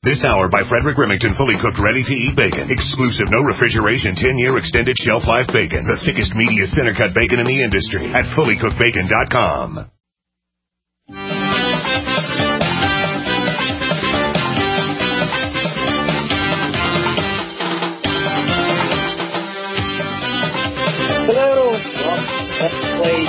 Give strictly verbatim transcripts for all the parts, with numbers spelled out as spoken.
This hour by Frederick Remington, fully cooked, ready-to-eat bacon. Exclusive, no refrigeration, ten-year extended shelf life bacon. The thickest, meatiest, center-cut bacon in the industry at fully cooked bacon dot com. Hello. Well, let's play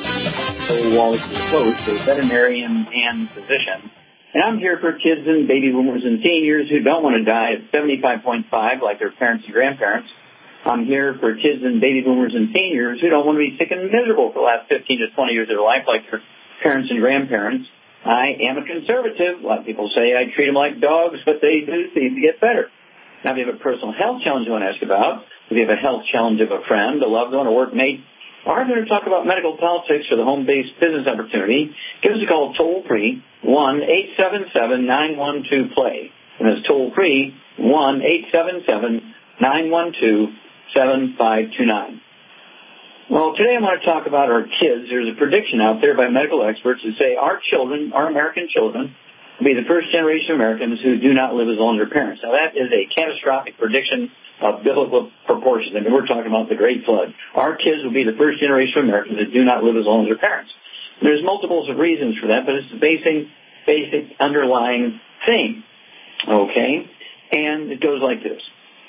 Walls Close, a veterinarian and physician. And I'm here for kids and baby boomers and seniors who don't want to die at seventy-five point five like their parents and grandparents. I'm here for kids and baby boomers and seniors who don't want to be sick and miserable for the last fifteen to twenty years of their life like their parents and grandparents. I am a conservative. A lot of people say I treat them like dogs, but they do seem to get better. Now, if you have a personal health challenge you want to ask about, if you have a health challenge of a friend, a loved one, a workmate, or I'm going to talk about medical politics or the home-based business opportunity, give us a call toll-free, one eight seven seven, nine one two, play. And that's toll-free, one eight seven seven, nine one two, seven five two nine. Well, today I want to talk about our kids. There's a prediction out there by medical experts that say our children, our American children, will be the first generation of Americans who do not live as long as their parents. Now, that is a catastrophic prediction of biblical proportions. I mean, we're talking about the Great Flood. Our kids will be the first generation of Americans that do not live as long as their parents. And there's multiples of reasons for that, but it's the basic, basic underlying thing. Okay? And it goes like this.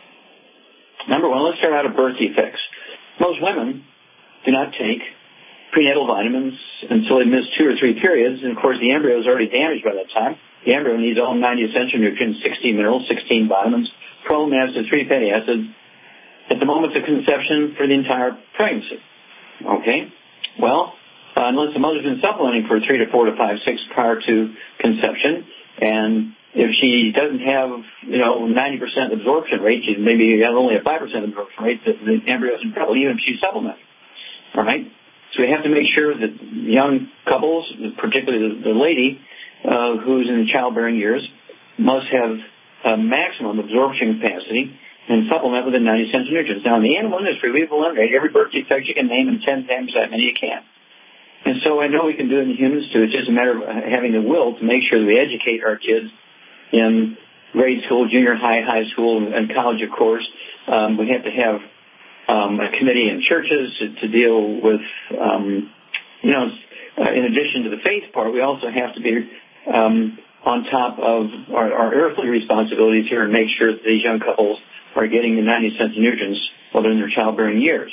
Number one, let's start out with birth defects. Most women do not take prenatal vitamins until they miss two or three periods, and of course the embryo is already damaged by that time. The embryo needs all ninety essential nutrients, sixteen minerals, sixteen vitamins, twelve amino acids, three fatty acids at the moment of conception for the entire pregnancy. Okay? Well, uh, unless the mother's been supplementing for three to four to five, six prior to conception, and if she doesn't have, you know, ninety percent absorption rate, she maybe has only a five percent absorption rate, the, the embryo is in trouble, even if she's supplementing. All right? So we have to make sure that young couples, particularly the, the lady uh, who's in the childbearing years, must have a maximum absorption capacity and supplement with the ninety essential nutrients. Now, in the animal industry, we've eliminated every birth defect you can name and ten times that many you can. And so I know we can do it in humans, too. It's just a matter of having the will to make sure that we educate our kids in grade school, junior high, high school, and college, of course. Um, we have to have um, a committee in churches to, to deal with, um, you know, uh, in addition to the faith part, we also have to be um, on top of our, our earthly responsibilities here and make sure that these young couples are getting the ninety essential nutrients while they're in their childbearing years.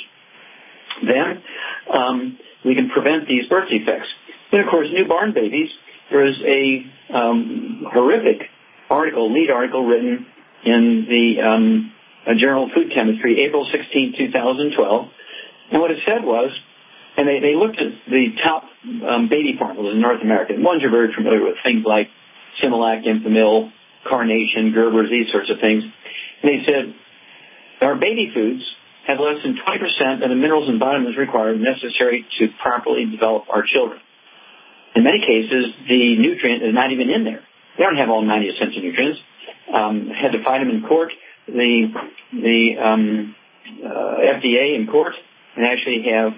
Then um, we can prevent these birth defects. Then, of course, newborn babies, there is a um, horrific article, lead article written in the um, uh, Journal of Food Chemistry, April sixteenth, twenty twelve. And what it said was, and they, they looked at the top um, baby formulas in North America. And ones you're very familiar with, things like Similac, Enfamil, Carnation, Gerber's, these sorts of things. And they said, our baby foods have less than twenty percent of the minerals and vitamins required necessary to properly develop our children. In many cases, the nutrient is not even in there. They don't have all ninety essential nutrients. Um, had to fight them in court, the the um, uh, F D A in court, and actually have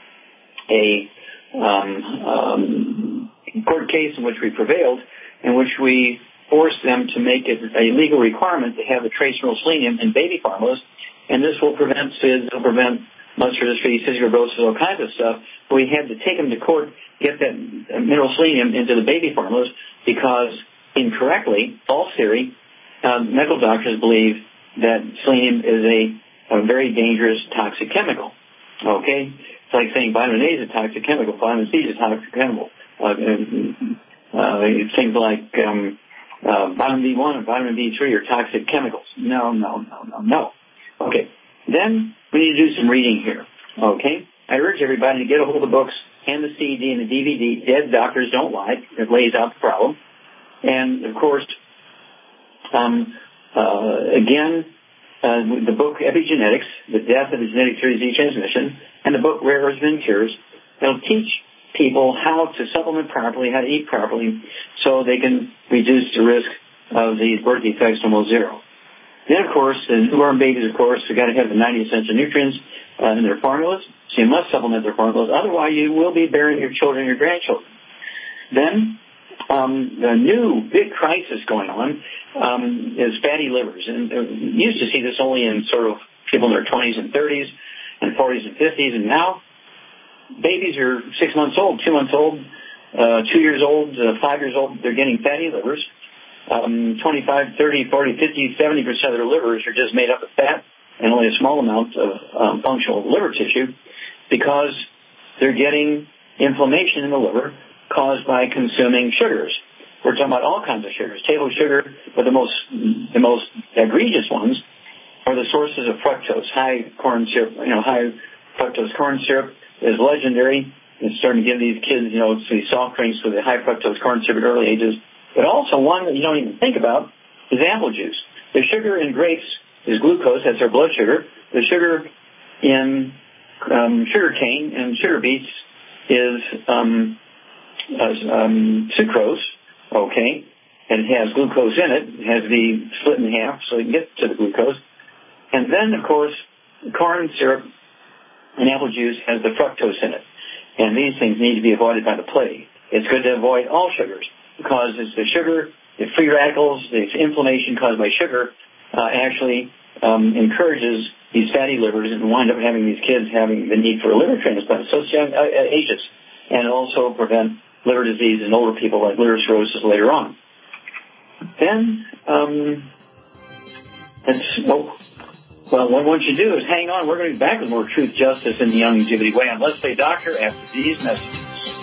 a um, um, court case in which we prevailed, in which we forced them to make it a legal requirement to have the trace mineral selenium in baby formulas, and this will prevent S I D S, it'll prevent muscular dystrophy, cystic fibrosis, all kinds of stuff. But we had to take them to court, get that mineral selenium into the baby formulas because incorrectly, false theory, um, medical doctors believe that selenium is a, a very dangerous toxic chemical. Okay? It's like saying vitamin A is a toxic chemical, vitamin C is a toxic chemical. Uh, uh, things like um, uh, vitamin B one and vitamin B three are toxic chemicals. No, no, no, no, no. Okay. Then we need to do some reading here. Okay? I urge everybody to get a hold of the books and the C D and the D V D. Dead Doctors Don't Lie. It lays out the problem. And, of course, um, uh, again, uh, the book Epigenetics, The Death of the Genetic Theory of Disease Transmission, and the book Rare Earths and Cures. They'll teach people how to supplement properly, how to eat properly, so they can reduce the risk of these birth defects to almost zero. Then, of course, the newborn babies, of course, have got to have the ninety essential nutrients uh, in their formulas, so you must supplement their formulas. Otherwise, you will be bearing your children and your grandchildren. Then, Um, the new big crisis going on um, is fatty livers. And uh, we used to see this only in sort of people in their twenties and thirties and forties and fifties. And now babies are six months old, two months old, uh, two years old, uh, five years old. They're getting fatty livers. Um, twenty-five, thirty, forty, fifty, seventy percent of their livers are just made up of fat and only a small amount of um, functional liver tissue because they're getting inflammation in the liver caused by consuming sugars. We're talking about all kinds of sugars, table sugar, but the most the most egregious ones are the sources of fructose. High corn syrup, you know, high fructose corn syrup is legendary. It's starting to give these kids, you know, these soft drinks with the high fructose corn syrup at early ages. But also one that you don't even think about is apple juice. The sugar in grapes is glucose, that's our blood sugar. The sugar in um, sugar cane and sugar beets is um, Uh, um, sucrose, okay, and it has glucose in it. It has to be split in half so you can get to the glucose. And then, of course, corn syrup and apple juice has the fructose in it. And these things need to be avoided by the plague. It's good to avoid all sugars because it's the sugar, the free radicals, the inflammation caused by sugar uh, actually um, encourages these fatty livers and wind up having these kids having the need for a liver transplant at so young uh, ages, and also prevent liver disease in older people like liver cirrhosis later on. Then, um, and so, well, what I want you to do is hang on. We're going to be back with more Truth, Justice, in the Youngevity Way on Let's Play Doctor after these messages.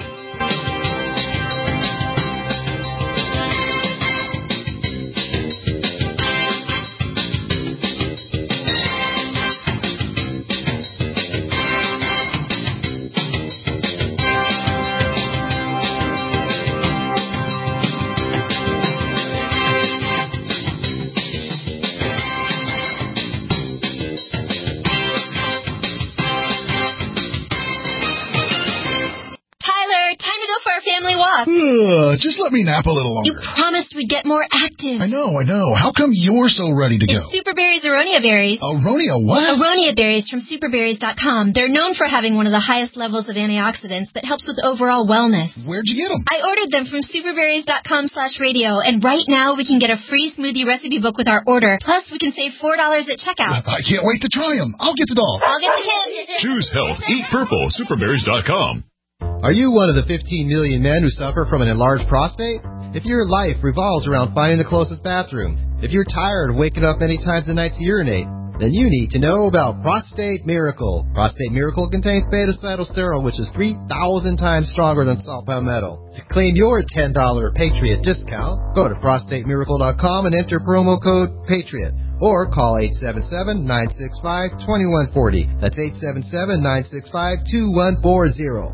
Uh, just let me nap a little longer. You promised we'd get more active. I know, I know. How come you're so ready to go? It's Superberry's Aronia Berries. Aronia what? Aronia Berries from superberries dot com. They're known for having one of the highest levels of antioxidants that helps with overall wellness. Where'd you get them? I ordered them from superberries dot com slash radio, and right now we can get a free smoothie recipe book with our order. Plus, we can save four dollars at checkout. I can't wait to try them. I'll get the dog. I'll get the kid. Choose health. Eat purple. superberries dot com. Are you one of the fifteen million men who suffer from an enlarged prostate? If your life revolves around finding the closest bathroom, if you're tired of waking up many times a night to urinate, then you need to know about Prostate Miracle. Prostate Miracle contains beta-cytosterol, which is three thousand times stronger than salt palmetto. To claim your ten dollars Patriot discount, go to prostate miracle dot com and enter promo code PATRIOT. Or call eight seven seven, nine six five, two one four zero. That's eight seven seven, nine six five, two one four zero.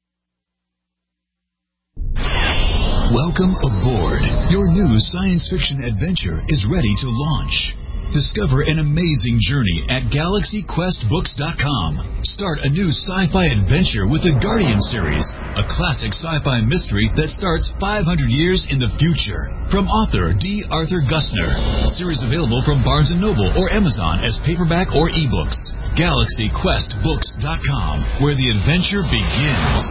Welcome aboard. Your new science fiction adventure is ready to launch. Discover an amazing journey at galaxy quest books dot com. Start a new sci-fi adventure with the Guardian series, a classic sci-fi mystery that starts five hundred years in the future. From author D. Arthur Gusner. Series available from Barnes and Noble or Amazon as paperback or ebooks. galaxy quest books dot com, where the adventure begins.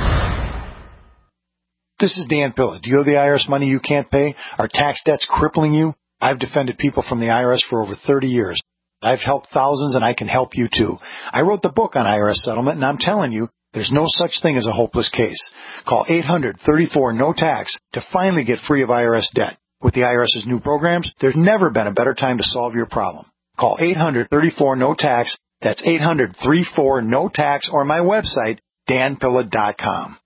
This is Dan Pilla. Do you owe the I R S money you can't pay? Are tax debts crippling you? I've defended people from the I R S for over thirty years. I've helped thousands, and I can help you too. I wrote the book on I R S settlement, and I'm telling you, there's no such thing as a hopeless case. Call eight hundred, thirty-four, no tax to finally get free of I R S debt. With the IRS's new programs, there's never been a better time to solve your problem. Call eight hundred, thirty-four, no tax. That's eight hundred, thirty-four, no tax, or my website, dan pilla dot com.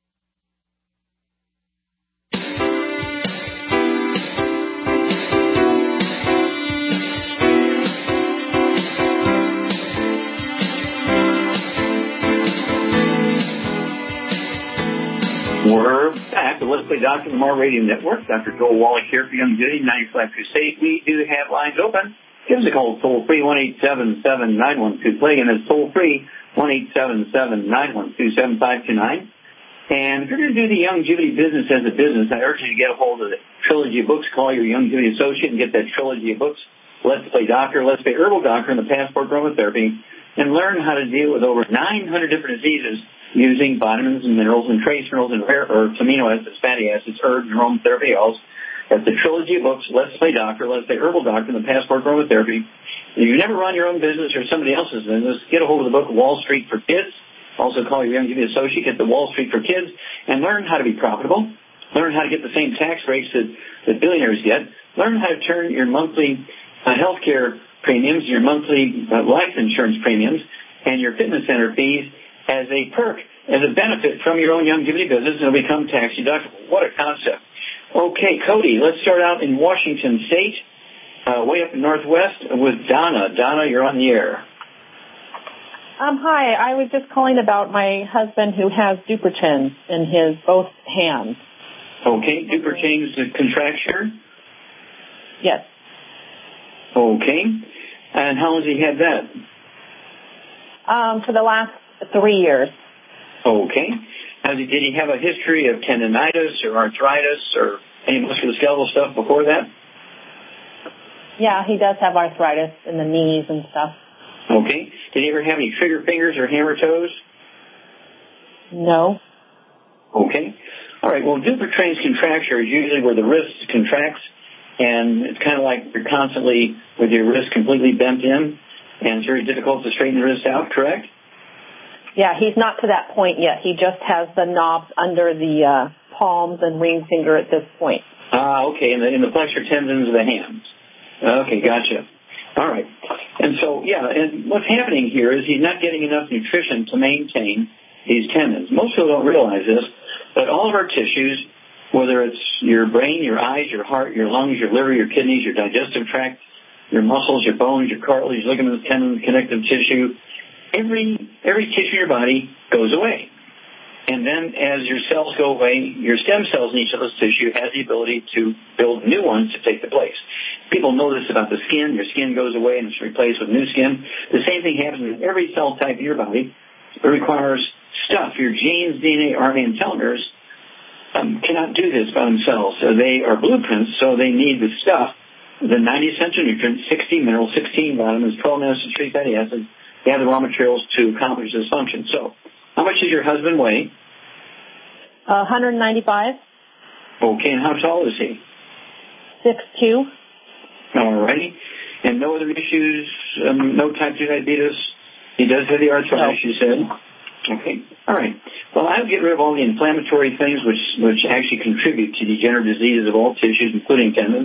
We're back to Let's Play Doctor Lamar Radio Network. Doctor Joel Wallach here for Youngevity, ninety-five Crusade. We do have lines open. Give us a call toll-free, one eight seven seven, nine one two, play. And it's toll-free, one eight seven seven, nine one two, seven five two nine. And if you're going to do the Youngevity business as a business, I urge you to get a hold of the Trilogy of Books. Call your Youngevity associate and get that Trilogy of Books. Let's Play Doctor, Let's Play Herbal Doctor, and the Passport Aromatherapy, and learn how to deal with over nine hundred different diseases using vitamins and minerals and trace minerals and rare earths, amino acids, fatty acids, herbs, and aromatherapy oils. That's the trilogy of books, Let's Play Doctor, Let's Play Herbal Doctor, and the Passport Aromatherapy. If you never run your own business or somebody else's business, get a hold of the book Wall Street for Kids. Also call your Young Giving Associate, get the Wall Street for Kids, and learn how to be profitable. Learn how to get the same tax rates that, that billionaires get. Learn how to turn your monthly uh, health care premiums, your monthly uh, life insurance premiums, and your fitness center fees as a perk, as a benefit from your own Young Giving business, and it'll become tax deductible. What a concept. Okay, Cody, let's start out in Washington State, uh, way up in Northwest with Donna. Donna, you're on the air. Um, hi, I was just calling about my husband who has Dupuytren's in his both hands. Okay, Dupuytren's contracture? Yes. Okay, and how has he had that? Um, for the last three years. Okay. Has he, did he have a history of tendonitis or arthritis or any musculoskeletal stuff before that? Yeah, he does have arthritis in the knees and stuff. Okay. Did he ever have any trigger fingers or hammer toes? No. Okay. All right. Well, Dupuytren's contracture is usually where the wrist contracts, and it's kind of like you're constantly with your wrist completely bent in, and it's very difficult to straighten the wrist out, correct? Yeah, he's not to that point yet. He just has the knobs under the uh, palms and ring finger at this point. Ah, okay, in the, in the flexor tendons of the hands. Okay, gotcha. All right. And so, yeah, and what's happening here is he's not getting enough nutrition to maintain these tendons. Most people don't realize this, but all of our tissues, whether it's your brain, your eyes, your heart, your lungs, your liver, your kidneys, your digestive tract, your muscles, your bones, your cartilage, ligaments, tendons, connective tissue, Every every tissue in your body goes away. And then as your cells go away, your stem cells in each of those tissue has the ability to build new ones to take the place. People know this about the skin. Your skin goes away and it's replaced with new skin. The same thing happens in every cell type in your body. It requires stuff. Your genes, D N A, R N A, and telomeres um, cannot do this by themselves. So they are blueprints, so they need the stuff, the ninety essential nutrients, sixty minerals, sixteen vitamins, twelve amino acids, three fatty acids. They have the raw materials to accomplish this function. So, how much does your husband weigh? Uh, one ninety-five. Okay, and how tall is he? six two. All righty. And no other issues, um, no type two diabetes? He does have the arthritis, no. You said? Okay, all right. Well, I would get rid of all the inflammatory things which, which actually contribute to degenerative diseases of all tissues, including tendons.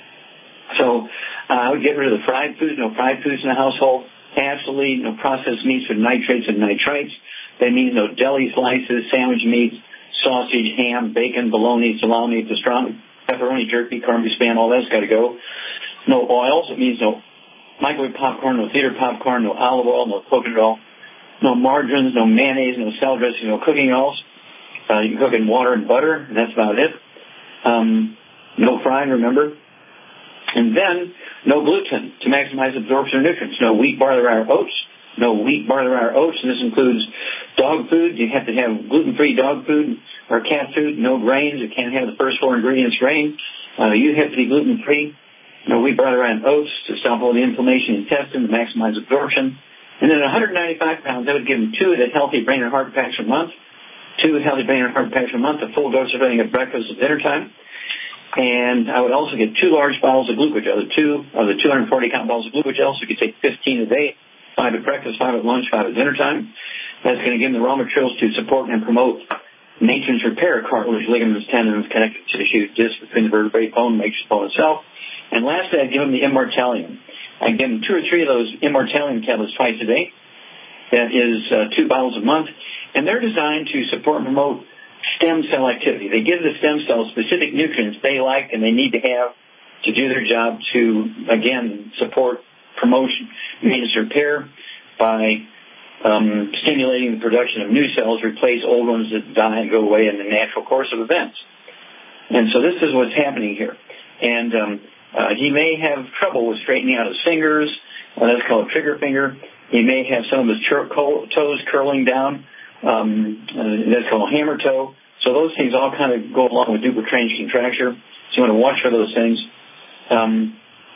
So, uh, I would get rid of the fried foods, no fried foods in the household. Absolutely no processed meats with nitrates and nitrites. That means no deli slices, sandwich meats, sausage, ham, bacon, bologna, salami, pastrami, pepperoni, jerky, corned beef, spam, all that's got to go. No oils. It means no microwave popcorn, no theater popcorn, no olive oil, no coconut oil, no margarines, no mayonnaise, no salad dressing, no cooking oils. Uh, you can cook in water and butter, and that's about it. Um, no frying, remember. And then, no gluten to maximize absorption of nutrients. No wheat, barley, rye, or oats. No wheat, barley, rye, or oats. And this includes dog food. You have to have gluten-free dog food or cat food. No grains. You can't have the first four ingredients grain. Uh, you have to be gluten-free. No wheat, barley, rye, and oats to stop all the inflammation in the intestine, to maximize absorption. And then at one ninety-five pounds, I would give him two of the healthy brain and heart packs a month. Two healthy brain and heart packs a month, a full dose of everything at breakfast and dinner time. And I would also get two large bottles of glucogel, the two of the two hundred forty count bottles of glucogel, so you could take fifteen a day, five at breakfast, five at lunch, five at dinner time. That's going to give them the raw materials to support and promote maintenance repair, cartilage, ligaments, tendons, connective tissue, disc between the vertebrae, bone, makes the bone itself. And lastly, I'd give them the Immortalium. I'd give them two or three of those Immortalium tablets twice a day. That is uh, two bottles a month. And they're designed to support and promote stem cell activity. They give the stem cells specific nutrients they like and they need to have to do their job to, again, support, promotion, maintenance, repair by um, stimulating the production of new cells, replace old ones that die and go away in the natural course of events. And so this is what's happening here. And um, uh, he may have trouble with straightening out his fingers. Uh, that's called trigger finger. He may have some of his chur- toes curling down. Um, uh, that's called hammer toe. So those things all kind of go along with Dupuytren's contracture. So you want to watch for those things. Um,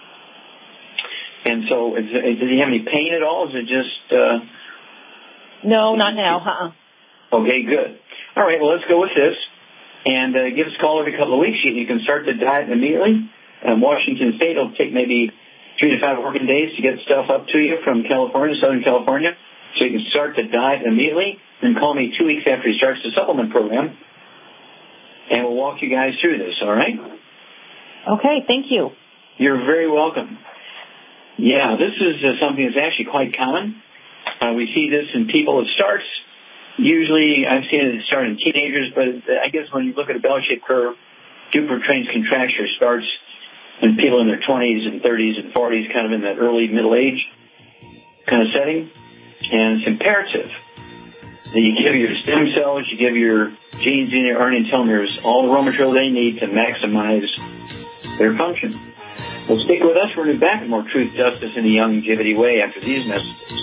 and so, is, does he have any pain at all? Is it just? Uh, no, not now. Uh-uh. Okay, good. All right, well, let's go with this. And uh, give us a call every couple of weeks. You, you can start the diet immediately. Um, Washington State will take maybe three to five working days to get stuff up to you from California, Southern California. So you can start the diet immediately. Then call me two weeks after he starts the supplement program. And we'll walk you guys through this, all right? Okay, thank you. You're very welcome. Yeah, this is uh, something that's actually quite common. Uh, we see this in people. It starts, usually I've seen it start in teenagers, but I guess when you look at a bell-shaped curve, Dupuytren's contracture starts in people in their twenties and thirties and forties, kind of in that early middle age kind of setting. And it's imperative that you give your stem cells, you give your genes, D N A, R N A, and telomeres all the raw material they need to maximize their function. Well, stick with us. We're going to be back with more Truth, Justice, in a Youngevity way after these messages.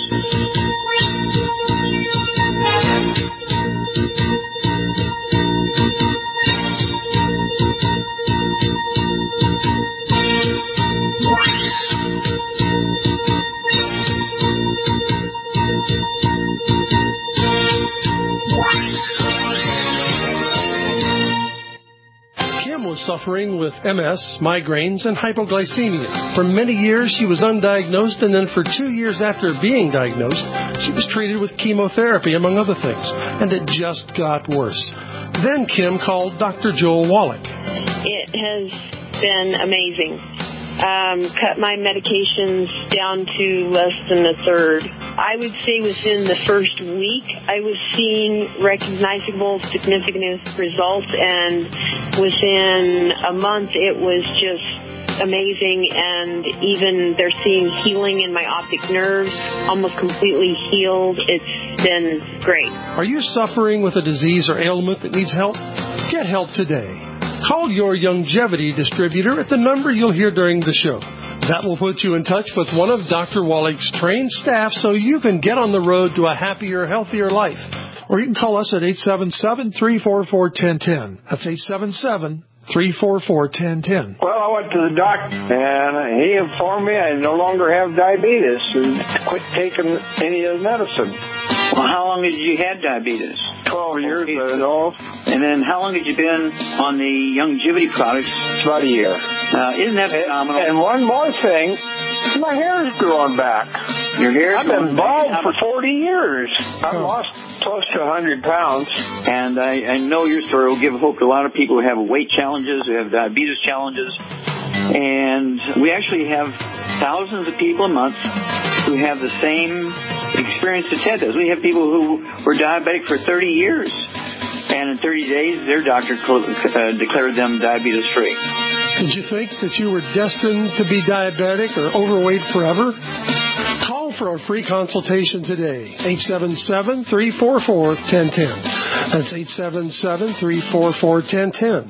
Kim was suffering with M S, migraines, and hypoglycemia. For many years, she was undiagnosed, and then for two years after being diagnosed, she was treated with chemotherapy, among other things, and it just got worse. Then Kim called Doctor Joel Wallach. It has been amazing. Um, cut my medications down to less than a third. I would say within the first week, I was seeing recognizable, significant results, and within a month, it was just amazing, and even they're seeing healing in my optic nerves, almost completely healed. It's been great. Are you suffering with a disease or ailment that needs help? Get help today. Call your Youngevity distributor at the number you'll hear during the show. That will put you in touch with one of Doctor Wallach's trained staff so you can get on the road to a happier, healthier life. Or you can call us at eight seven seven, three four four, one zero one zero. That's eight seven seven, three four four, one zero one zero. Well, I went to the doctor, and he informed me I no longer have diabetes and quit taking any of the medicine. Well, how long did you had diabetes? Twelve years ago. And then how long had you been on the Youngevity products? About a year. Uh, isn't that phenomenal? And one more thing, my hair is growing back. Your hair? I've been bald for forty years. I've oh. lost close to one hundred pounds. And I, I know your story will give hope to a lot of people who have weight challenges, who have diabetes challenges. And we actually have thousands of people a month who have the same experience that Ted does. We have people who were diabetic for thirty years. And in thirty days, their doctor uh, declared them diabetes-free. Did you think that you were destined to be diabetic or overweight forever? Call for a free consultation today. eight seven seven, three four four, one zero one zero. That's eight seven seven, three four four, one zero one zero.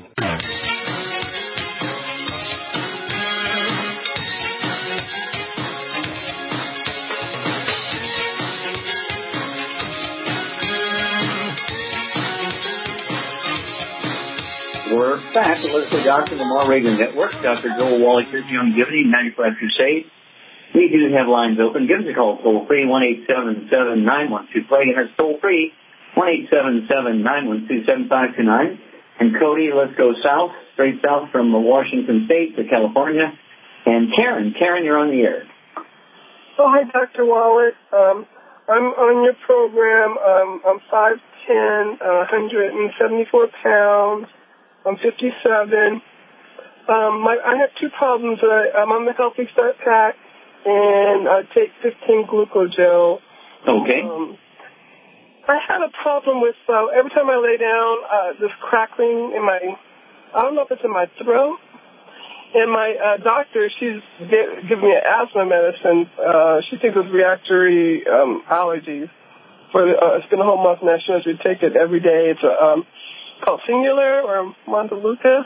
We're back. Let's go Doctor Lamar Reagan Network. Doctor Joel Wallach here at Youngevity, ninety-five Crusade. We do have lines open. Give us a call toll free, one eight seven seven, nine one two, play. And that's toll free, one eight seven seven, nine one two, seven five two nine. And Cody, let's go south, straight south from Washington State to California. And Karen, Karen, you're on the air. Oh, hi, Doctor Wallach. Um, I'm on your program. Um, I'm five ten, uh, one hundred seventy-four pounds. I'm fifty-seven. Um, my, I have two problems. I, I'm on the Healthy Start Pack, and I take fifteen Glucogel. Okay. Um, I had a problem with, uh, every time I lay down, uh, this crackling in my, I don't know if it's in my throat. And my uh, doctor, she's giving me an asthma medicine. Uh, she thinks it's reactory um, allergies. For the, uh, it's been a whole month now. She knows we take it every day. It's a, um, called Singular or Montelukast.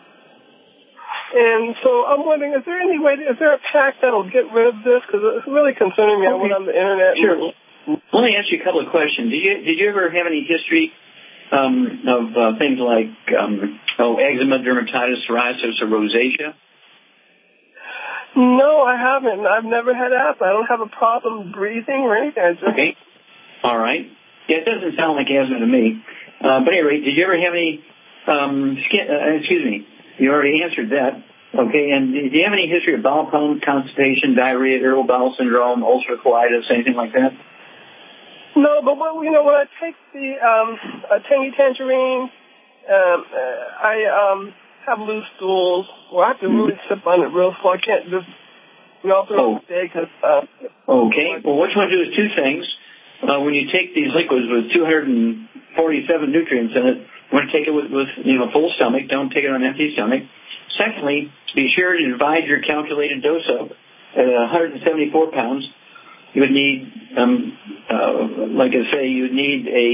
And so I'm wondering, is there any way, is there a pack that'll get rid of this? Because it's really concerning me. Okay. I went on the internet. Sure. Let me ask you a couple of questions. Did you did you ever have any history um, of uh, things like um, oh, eczema, dermatitis, psoriasis, or rosacea? No, I haven't. I've never had asthma. I don't have a problem breathing or anything. I just... Okay. All right. Yeah, it doesn't sound like asthma to me. Uh, but anyway, did you ever have any um, skin? Uh, excuse me, you already answered that. Okay, and do you have any history of bowel problems, constipation, diarrhea, irritable bowel syndrome, ulcerative colitis, anything like that? No, but when, you know, when I take the um, uh, tangy tangerine, um, uh, I um, have loose stools. Well, I have to really sip on it real slow. I can't just, you know, through oh. the day because. Uh, okay. Well, what you want to do is two things. Uh, when you take these liquids with two hundred forty-seven nutrients in it, you want to take it with, with you know, full stomach. Don't take it on an empty stomach. Secondly, be sure to divide your calculated dose up. At one hundred seventy-four pounds, you would need, um, uh, like I say, you would need a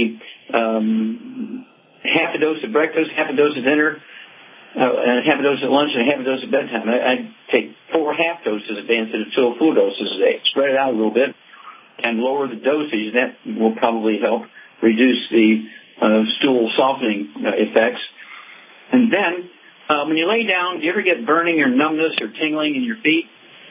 um, half a dose of breakfast, half a dose of dinner, uh, and half a dose at lunch, and half a dose at bedtime. I, I'd take four half doses a day instead of two full doses a day. Spread it out a little bit and lower the dosage. That will probably help reduce the uh, stool softening uh, effects. And then, uh, when you lay down, do you ever get burning or numbness or tingling in your feet?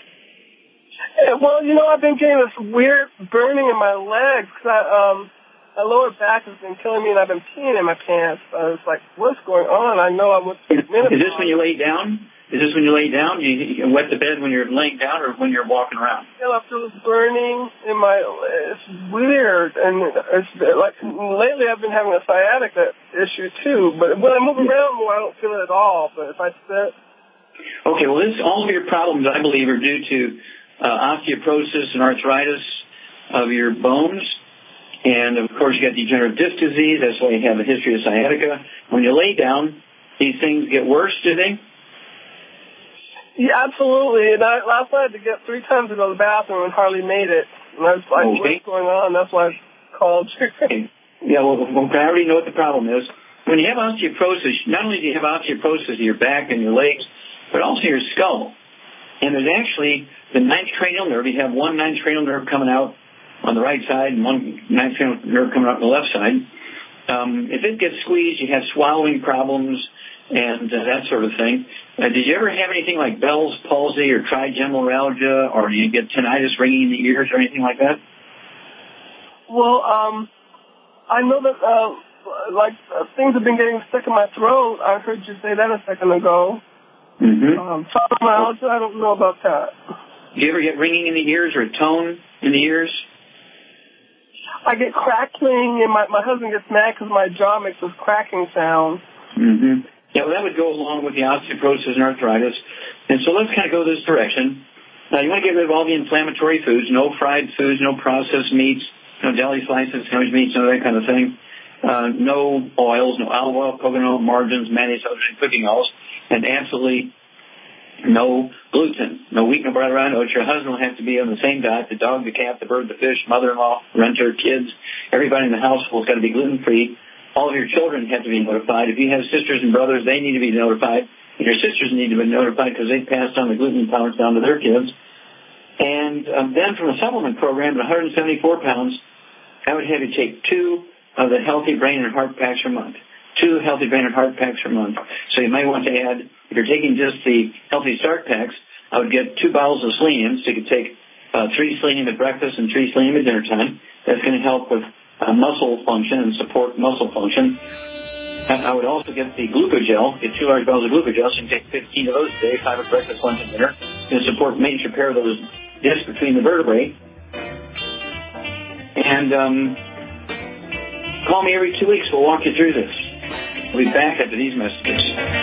Yeah, well, you know, I've been getting this weird burning in my legs because I, um, my lower back has been killing me, and I've been peeing in my pants. I was like, what's going on? I know I was. Is, is this when you lay down? Is this when you lay down? You, you wet the bed when you're laying down, or when you're walking around? Yeah, I feel burning in my. It's weird, and it's like lately I've been having a sciatica issue too. But when I move around more, I don't feel it at all. But if I sit. Okay, well, this all of your problems, I believe, are due to uh, osteoporosis and arthritis of your bones. And, of course, you got degenerative disc disease. That's why you have a history of sciatica. When you lay down, these things get worse, do they? Yeah, absolutely. And I, last night I had to get three times to go to the bathroom and hardly made it. And I was like, okay. What's going on? That's why I called you. Yeah, well, I already know what the problem is. When you have osteoporosis, not only do you have osteoporosis in your back and your legs, but also your skull. And there's actually the ninth cranial nerve. You have one ninth cranial nerve coming out on the right side and one ninth cranial nerve coming out on the left side. Um, if it gets squeezed, you have swallowing problems and uh, that sort of thing. Uh, did you ever have anything like Bell's palsy or trigeminal neuralgia, or do you get tinnitus ringing in the ears or anything like that? Well, um, I know that, uh, like, uh, things have been getting stuck in my throat. I heard you say that a second ago. Mm-hmm. Um, fibromyalgia, I don't know about that. Do you ever get ringing in the ears or a tone in the ears? I get crackling, and my, my husband gets mad because my jaw makes this cracking sound. Mm-hmm. Yeah, well, that would go along with the osteoporosis and arthritis. And so let's kind of go this direction. Now, you want to get rid of all the inflammatory foods, no fried foods, no processed meats, no deli slices, sandwich meats, none of that kind of thing. Uh, no oils, no olive oil, coconut oil, margarines, mayonnaise, and cooking oils, and absolutely no gluten, no wheat, no bread, no oats. Your husband will have to be on the same diet. The dog, the cat, the bird, the fish, mother-in-law, renter, kids, everybody in the household has got to be gluten-free. All of your children have to be notified. If you have sisters and brothers, they need to be notified. And your sisters need to be notified because they passed on the gluten intolerance down to their kids. And um, then from the supplement program, at one hundred seventy-four pounds, I would have you take two of the Healthy Brain and Heart Packs per month. Two Healthy Brain and Heart Packs per month. So you may want to add, if you're taking just the Healthy Start Packs, I would get two bottles of selenium. So you could take uh, three selenium at breakfast and three selenium at dinner time. That's going to help with Uh, muscle function and support muscle function. And I would also get the glucogel, get two large bottles of glucogel, so you can take fifteen of those a day, five at breakfast, lunch, and dinner, to support maintenance repair of those discs between the vertebrae. And um, call me every two weeks. We'll walk you through this. We'll be back after these messages.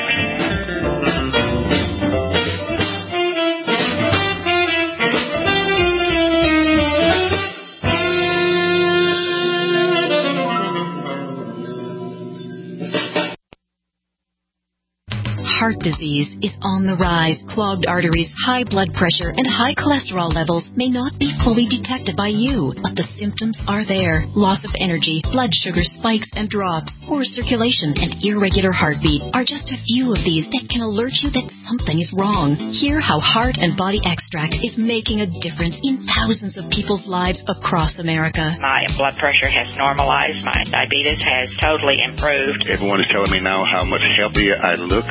Heart disease is on the rise. Clogged arteries, high blood pressure, and high cholesterol levels may not be fully detected by you, but the symptoms are there. Loss of energy, blood sugar spikes and drops, poor circulation, and irregular heartbeat are just a few of these that can alert you that something is wrong. Hear how Heart and Body Extract is making a difference in thousands of people's lives across America. My blood pressure has normalized. My diabetes has totally improved. Everyone is telling me now how much healthier I look, and I'm feeling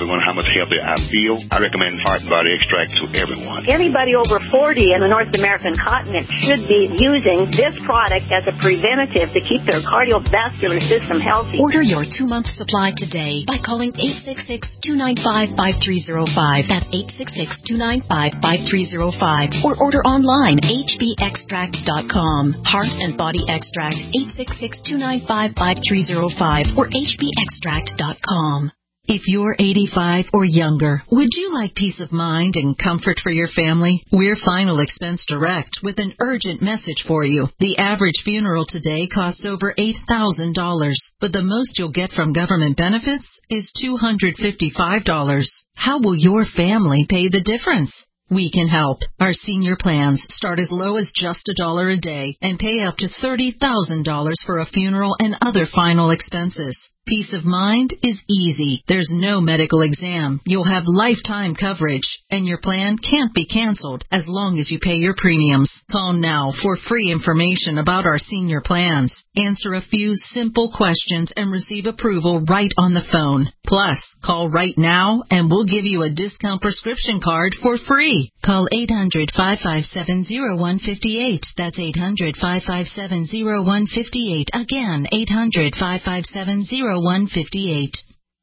everyone how much healthier I feel. I recommend Heart and Body Extract to everyone. Anybody over forty in the North American continent should be using this product as a preventative to keep their cardiovascular system healthy. Order your two-month supply today by calling eight six six, two nine five, five three zero five. That's eight six six, two nine five, five three zero five. Or order online, h b extract dot com. Heart and Body Extract, eight six six, two nine five, five three zero five or h b extract dot com. If you're eighty-five or younger, would you like peace of mind and comfort for your family? We're Final Expense Direct with an urgent message for you. The average funeral today costs over eight thousand dollars, but the most you'll get from government benefits is two hundred fifty-five dollars. How will your family pay the difference? We can help. Our senior plans start as low as just a dollar a day and pay up to thirty thousand dollars for a funeral and other final expenses. Peace of mind is easy. There's no medical exam. You'll have lifetime coverage, and your plan can't be canceled as long as you pay your premiums. Call now for free information about our senior plans. Answer a few simple questions and receive approval right on the phone. Plus, call right now and we'll give you a discount prescription card for free. Call eight hundred, five five seven, zero one five eight. That's eight hundred, five five seven, zero one five eight. Again, eight hundred, five five seven, zero one five eight.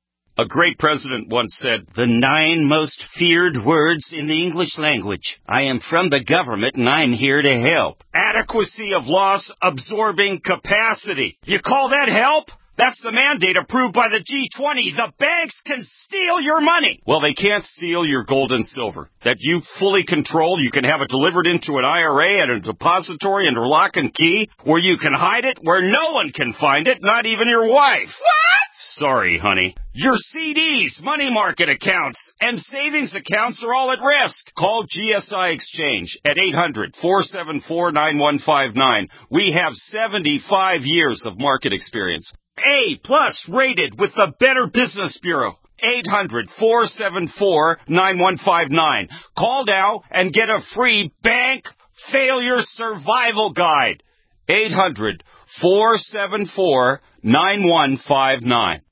A great president once said, "The nine most feared words in the English language. I am from the government and I'm here to help. Adequacy of loss absorbing capacity. You call that help? That's the mandate approved by the G twenty. The banks can steal your money." Well, they can't steal your gold and silver. That you fully control. You can have it delivered into an I R A at a depository under lock and key, where you can hide it where no one can find it, not even your wife. What? Sorry, honey. Your C Ds, money market accounts, and savings accounts are all at risk. Call G S I Exchange at eight hundred, four seven four, nine one five nine. We have seventy-five years of market experience. A plus rated with the Better Business Bureau. eight hundred, four seven four, nine one five nine. Call now and get a free bank failure survival guide. eight hundred, four seven four, nine one five nine.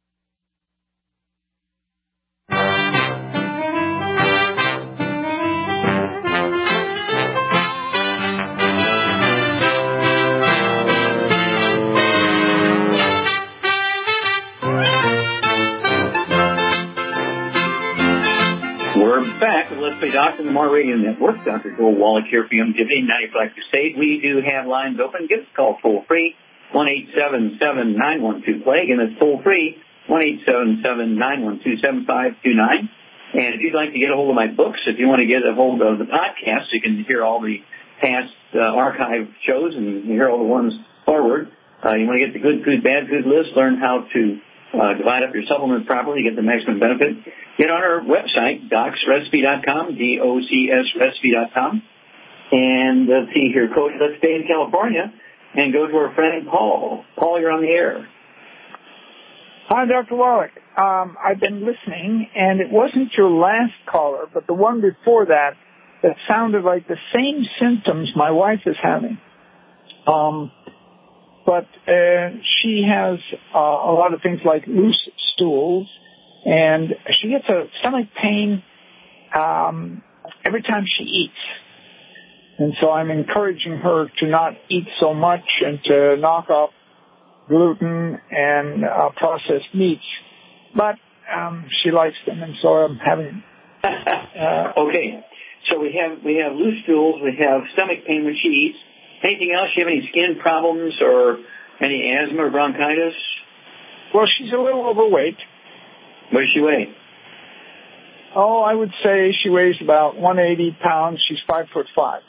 We're back with Let's Play Doctor on the More Radio Network. Doctor Joel Wallach here for Youngevity ninety-five Crusade. We do have lines open. Give us a call toll free, one eight seven seven, nine one two, plague, and it's toll free, one eight seven seven, nine one two, seven five two nine. And if you'd like to get a hold of my books, if you want to get a hold of the podcast, you can hear all the past uh, archive shows and hear all the ones forward. Uh, you want to get the good food, bad food list, learn how to Uh, divide up your supplements properly, get the maximum benefit. Get on our website, docs recipe dot com, D O C S recipe dot com. And let's see here, Coach, let's stay in California and go to our friend Paul. Paul, you're on the air. Hi, Doctor Wallach. Um, I've been listening, and it wasn't your last caller, but the one before that that sounded like the same symptoms my wife is having. Um, but uh, she has uh, a lot of things like loose stools, and she gets a stomach pain um, every time she eats. And so I'm encouraging her to not eat so much and to knock off gluten and uh, processed meats. But um, she likes them, and so I'm having... Uh, okay, so we have we have loose stools, we have stomach pain when she eats. Anything else? Do you have any skin problems or any asthma or bronchitis? Well, she's a little overweight. What does she weigh? Oh, I would say she weighs about one hundred eighty pounds. She's five foot five.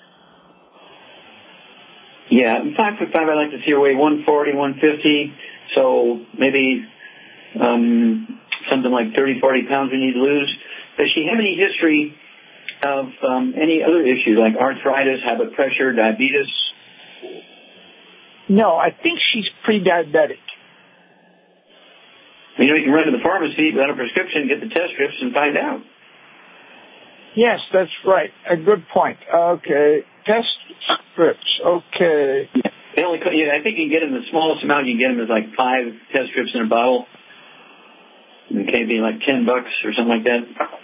Yeah, five foot five. I'd like to see her weigh one forty, one fifty. So maybe um, something like thirty, forty pounds we need to lose. Does she have any history of um, any other issues like arthritis, high blood pressure, diabetes? No, I think she's pre-diabetic. You know, you can run to the pharmacy without a prescription, get the test strips, and find out. Yes, that's right. A good point. Okay, test strips. Okay. They only, yeah, I think you can get them, the smallest amount you can get them is like five test strips in a bottle. Okay, be like ten bucks or something like that.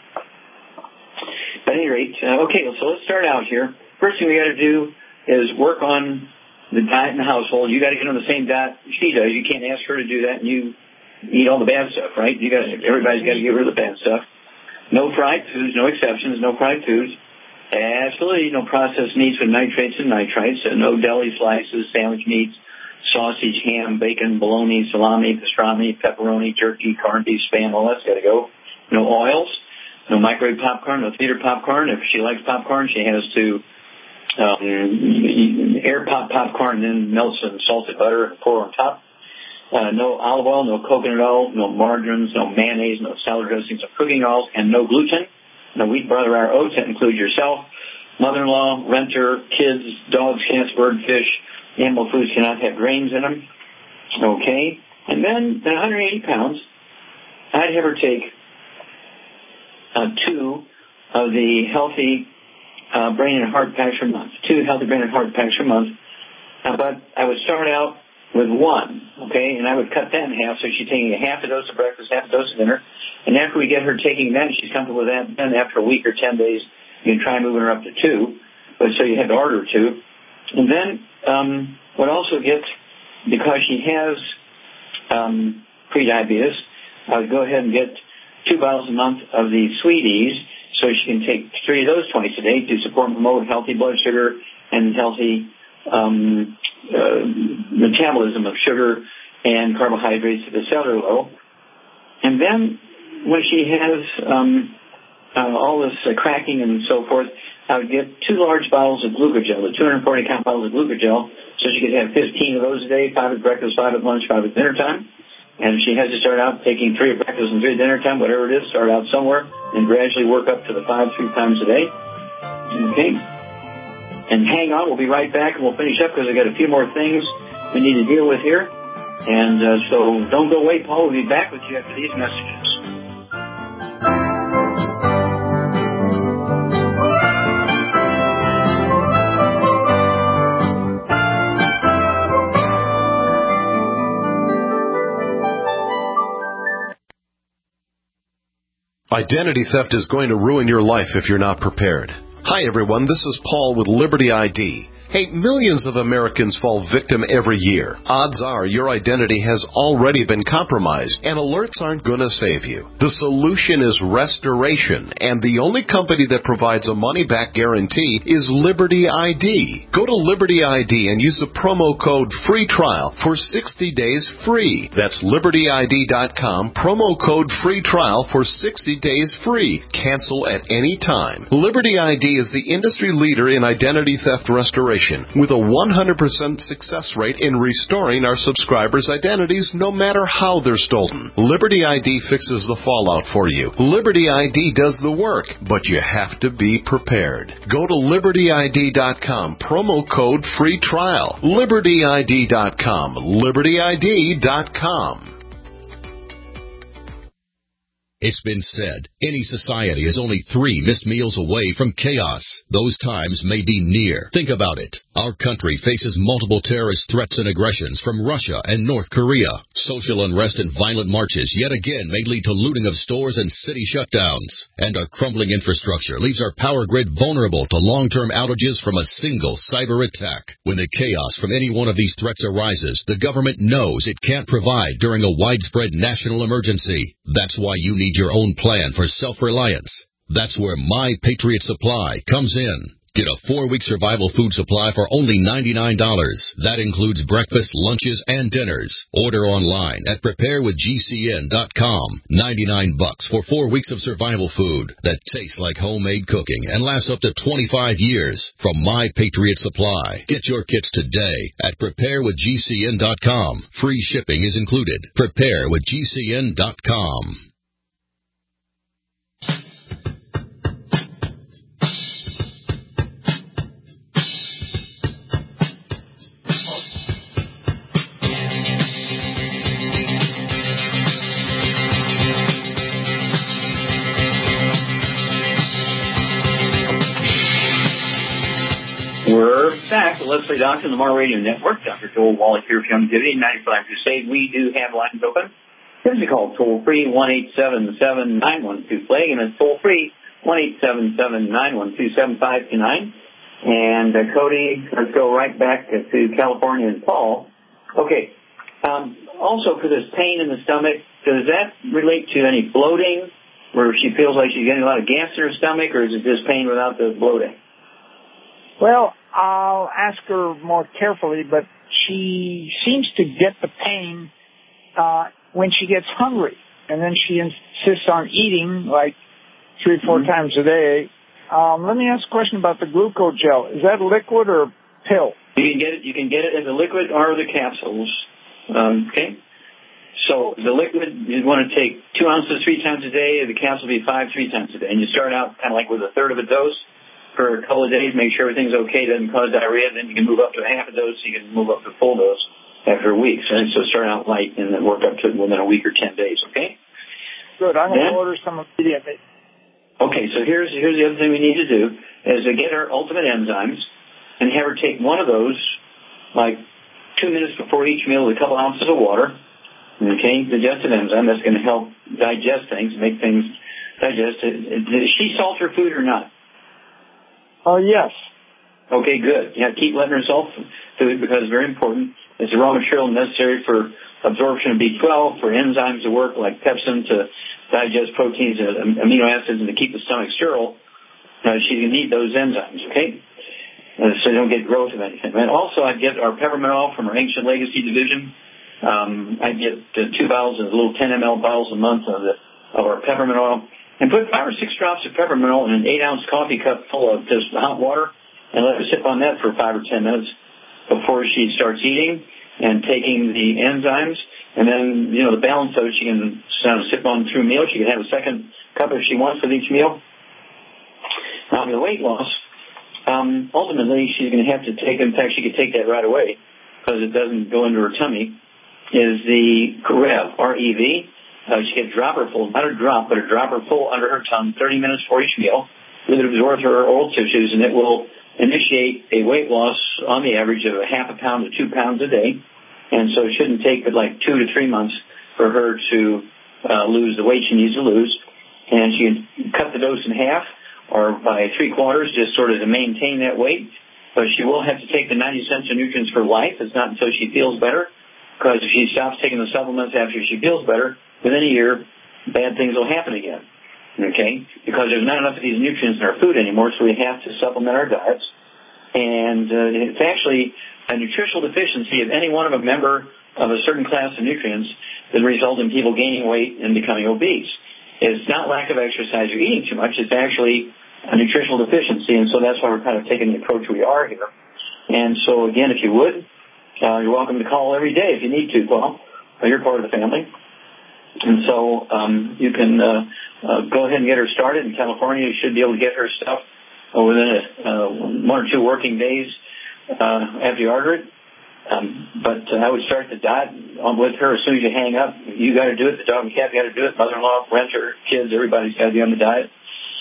But at any rate, uh, okay, so let's start out here. First thing we got to do is work on the diet in the household. You got to get on the same diet she does. You can't ask her to do that and you eat all the bad stuff, right? You got everybody's got to get rid of the bad stuff. No fried foods, no exceptions, no fried foods. Absolutely no processed meats with nitrates and nitrites. Uh, no deli slices, sandwich meats, sausage, ham, bacon, bologna, salami, pastrami, pepperoni, turkey, corned beef, spam. All that's got to go. No oils. No microwave popcorn, no theater popcorn. If she likes popcorn, she has to um, air pop popcorn and then melt some salted butter and pour on top. Uh, no olive oil, no coconut oil, no margarines, no mayonnaise, no salad dressings, no cooking oils, and no gluten. No wheat, butter, or oats. That includes yourself, mother-in-law, renter, kids, dogs, cats, bird, fish. Animal foods cannot have grains in them. Okay. And then at one hundred eighty pounds, I'd have her take Uh, two of the healthy uh, brain and heart packs per month. Two healthy brain and heart packs per month. Uh, but I would start out with one, okay, and I would cut that in half so she's taking a half a dose of breakfast, half a dose of dinner. And after we get her taking that and she's comfortable with that, then after a week or ten days, you can try moving her up to two. But so you have to order two. And then um, what also gets, because she has um, pre-diabetes, I would go ahead and get two bottles a month of the Sweeties, so she can take three of those twice a day to support and promote healthy blood sugar and healthy um, uh, metabolism of sugar and carbohydrates at the cellular level. And then when she has um, uh, all this uh, cracking and so forth, I would get two large bottles of Glucogel, the two hundred forty count bottles of Glucogel, so she could have fifteen of those a day, five at breakfast, five at lunch, five at dinner time. And if she has to start out taking three at breakfast and three at dinner time, whatever it is, start out somewhere and gradually work up to the five, three times a day. Okay? And hang on, we'll be right back and we'll finish up because I've got a few more things we need to deal with here. And uh, so don't go away, Paul. We'll be back with you after these messages. Identity theft is going to ruin your life if you're not prepared. Hi, everyone. This is Paul with Liberty I D. Hey, millions of Americans fall victim every year. Odds are your identity has already been compromised, and alerts aren't going to save you. The solution is restoration, and the only company that provides a money-back guarantee is Liberty I D. Go to Liberty I D and use the promo code FREE TRIAL for sixty days free. That's Liberty I D dot com, promo code FREE TRIAL for sixty days free. Cancel at any time. Liberty I D is the industry leader in identity theft restoration, with a one hundred percent success rate in restoring our subscribers' identities no matter how they're stolen. Liberty I D fixes the fallout for you. Liberty I D does the work, but you have to be prepared. Go to Liberty I D dot com, promo code FREE TRIAL. Liberty I D dot com, Liberty I D dot com. It's been said, any society is only three missed meals away from chaos. Those times may be near. Think about it. Our country faces multiple terrorist threats and aggressions from Russia and North Korea. Social unrest and violent marches yet again may lead to looting of stores and city shutdowns. And our crumbling infrastructure leaves our power grid vulnerable to long-term outages from a single cyber attack. When the chaos from any one of these threats arises, the government knows it can't provide during a widespread national emergency. That's why you need your own plan for self-reliance. That's where My Patriot Supply comes in. Get a four-week survival food supply for only ninety-nine dollars. That includes breakfast, lunches, and dinners. Order online at prepare with G C N dot com. ninety-nine bucks for four weeks of survival food that tastes like homemade cooking and lasts up to twenty-five years from My Patriot Supply. Get your kits today at prepare with G C N dot com. Free shipping is included. prepare with G C N dot com. We're back with Let's Play Doctor on the Mar Radio Network. Doctor Joel Wallach here for Youngevity, ninety-five Crusade. We do have lines open. Give us a call, toll-free, one eight seven seven, nine one two, plague, and it's toll-free, one eight seven seven, nine one two, seven five two nine. And, uh, Cody, let's go right back to California and Paul. Okay, um, also for this pain in the stomach, does that relate to any bloating, where she feels like she's getting a lot of gas in her stomach, or is it just pain without the bloating? Well, I'll ask her more carefully, but she seems to get the pain uh, when she gets hungry, and then she insists on eating like three, four mm-hmm. times a day. Um, let me ask a question about the glucogel. Is that liquid or pill? You can get it. You can get it as a liquid or the capsules. Um, okay. So the liquid, you want to take two ounces three times a day. The capsule will be five three times a day, and you start out kind of like with a third of a dose for a couple of days. Make sure everything's okay, doesn't cause diarrhea. Then you can move up to a half a dose. So you can move up to full dose after a week. So, so start out light and then work up to within a week or ten days. Okay. Good. I'm going to order some immediately. Okay, so here's here's the other thing we need to do is to get her ultimate enzymes and have her take one of those, like two minutes before each meal with a couple ounces of water. Okay, digestive enzyme, that's going to help digest things, make things digest. Does she salt her food or not? Oh, yes. Okay, good. Yeah, keep letting her salt food because it's very important. It's a raw material necessary for absorption of B twelve, for enzymes to work like pepsin to digest proteins and amino acids and to keep the stomach sterile. Uh, she's going to need those enzymes, okay? Uh, so you don't get growth of anything. And also, I'd get our peppermint oil from our Ancient Legacy division. Um, I'd get uh, two bottles of little ten milliliter bottles a month of, the, of our peppermint oil. And put five or six drops of peppermint oil in an eight-ounce coffee cup full of just hot water and let her sip on that for five or ten minutes before she starts eating and taking the enzymes. And then, you know, the balance of it, she can kind of sip on through meal. She can have a second cup if she wants with each meal. Now, the weight loss, um, ultimately, she's going to have to take, in fact, she could take that right away because it doesn't go into her tummy, is the Rev, R E V. Uh, she can drop her full, not a drop, but a dropper full under her tongue, thirty minutes for each meal. Let it absorb her oral tissues, and it will initiate a weight loss on the average of a half a pound to two pounds a day. And so it shouldn't take but like two to three months for her to uh, lose the weight she needs to lose. And she can cut the dose in half or by three quarters just sort of to maintain that weight. But she will have to take the ninety essential nutrients for life. It's not until she feels better, because if she stops taking the supplements after she feels better, within a year, bad things will happen again. Okay? Because there's not enough of these nutrients in our food anymore, so we have to supplement our diets. And uh, it's actually a nutritional deficiency of any one of a member of a certain class of nutrients that result in people gaining weight and becoming obese. It's not lack of exercise or eating too much. It's actually a nutritional deficiency, and so that's why we're kind of taking the approach we are here. And so, again, if you would, uh, you're welcome to call every day if you need to, Paul. You're part of the family. And so um, you can uh, uh, go ahead and get her started. In California, you should be able to get her stuff within a, uh, one or two working days uh, after you order it. Um, but uh, I would start the diet with her as soon as you hang up. You got to do it. The dog and cat got to do it. Mother-in-law, renter, kids, everybody's got to be on the diet.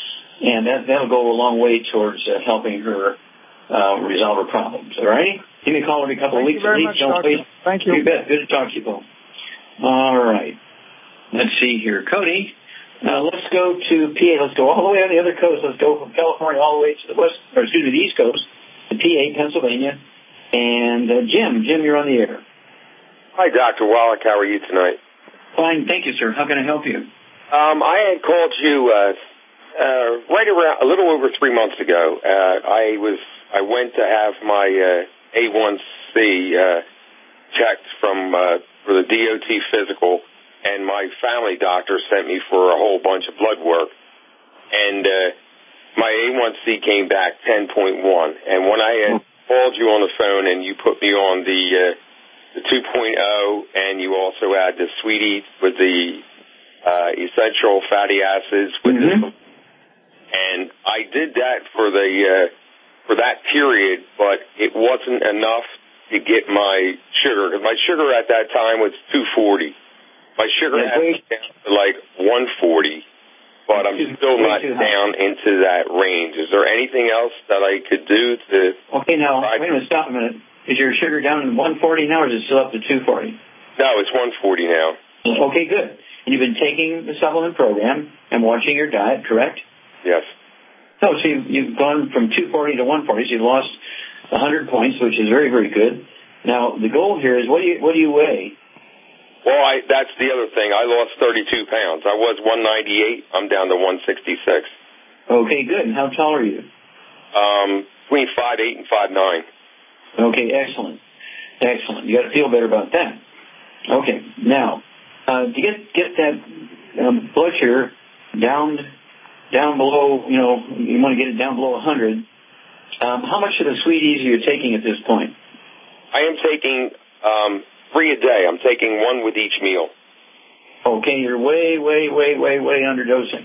And that, that'll go a long way towards uh, helping her uh, resolve her problems. All right? Give me a call every couple Thank of weeks. You very much, Don't wait. Thank you. You bet. Good to talk to you, Paul. All right. Let's see here. Cody, uh, let's go to P A. Let's go all the way on the other coast. Let's go from California all the way to the west, or excuse me, the east coast, to P A, Pennsylvania. And uh, Jim, Jim, you're on the air. Hi, Doctor Wallach. How are you tonight? Fine, thank you, sir. How can I help you? Um, I had called you uh, uh, right around a little over three months ago. Uh, I was I went to have my uh, A one C uh, checked from uh, for the D O T physical, and my family doctor sent me for a whole bunch of blood work, and uh, my A one C came back ten point one, and when I had called you on the phone and you put me on the uh, the two point oh, and you also had the Sweet Eat with the uh, essential fatty acids with mm-hmm. the, and I did that for the uh, for that period, but it wasn't enough to get my sugar. My sugar at that time was two forty. My sugar has gone down to like one forty, but I'm still not down into that range. Is there anything else that I could do to... Okay, now, wait a minute, stop a minute. Is your sugar down to one forty now, or is it still up to two forty? No, it's one forty now. Okay, good. And you've been taking the supplement program and watching your diet, correct? Yes. So, so you've, you've gone from two forty to one forty, so you've lost one hundred points, which is very, very good. Now, the goal here is, what do you what do you weigh? Well, I, that's the other thing. I lost thirty-two pounds. I was one ninety-eight. I'm down to one sixty-six. Okay, good. And how tall are you? Um, between five eight and five nine. Okay, excellent. Excellent. You got to feel better about that. Okay, now, uh, to get get that um, blood sugar down down below, you know, you want to get it down below one hundred. Um, how much of the Sweeties are you taking at this point? I am taking um, three a day. I'm taking one with each meal. Okay, you're way, way, way, way, way underdosing.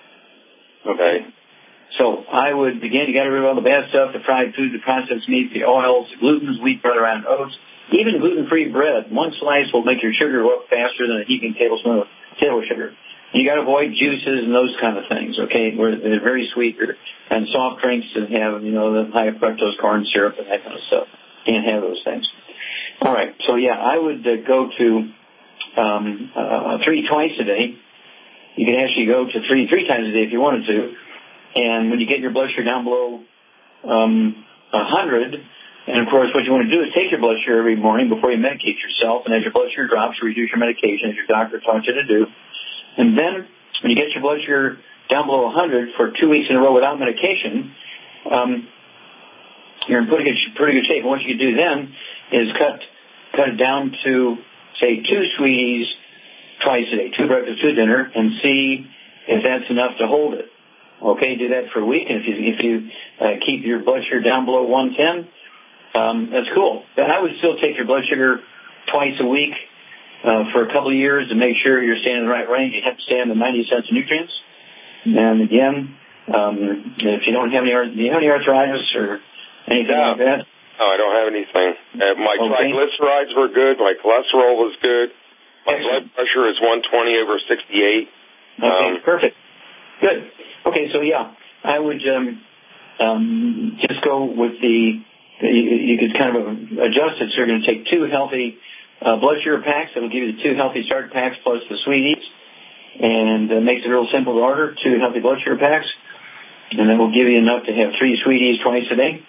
Okay. So I would, again, you got to remove all the bad stuff, the fried food, the processed meat, the oils, the glutens, wheat, butter, and oats. Even gluten-free bread, one slice will make your sugar go up faster than a heaping tablespoon of table sugar. You got to avoid juices and those kind of things, okay, where they're very sweet, and soft drinks that have, you know, the high fructose corn syrup and that kind of stuff. Can't have those things. All right, so yeah, I would uh, go to um, uh, three twice a day. You can actually go to three three times a day if you wanted to. And when you get your blood sugar down below um, one hundred, and of course what you want to do is take your blood sugar every morning before you medicate yourself, and as your blood sugar drops, reduce your medication as your doctor taught you to do. And then when you get your blood sugar down below one hundred for two weeks in a row without medication, um, you're in pretty good, pretty good shape. And what you can do then is cut cut it down to, say, two Sweeties twice a day, two breakfast, two dinner, and see if that's enough to hold it. Okay, do that for a week, and if you if you uh, keep your blood sugar down below one ten, um, that's cool. But I would still take your blood sugar twice a week uh, for a couple of years to make sure you're staying in the right range. You have to stay on the ninety cents of nutrients. And again, um, if you don't have any, do you have any arthritis or anything no. like that? No, I don't have anything. Uh, my okay. triglycerides were good. My cholesterol was good. My Excellent. blood pressure is one twenty over sixty-eight. Okay, Um, perfect. Good. Okay, so yeah, I would um, um, just go with the, you, you could kind of adjust it. So you're going to take two healthy uh, blood sugar packs. That will give you the two healthy start packs plus the Sweeties. And uh, makes it real simple to order, two healthy blood sugar packs. And that will give you enough to have three Sweeties twice a day.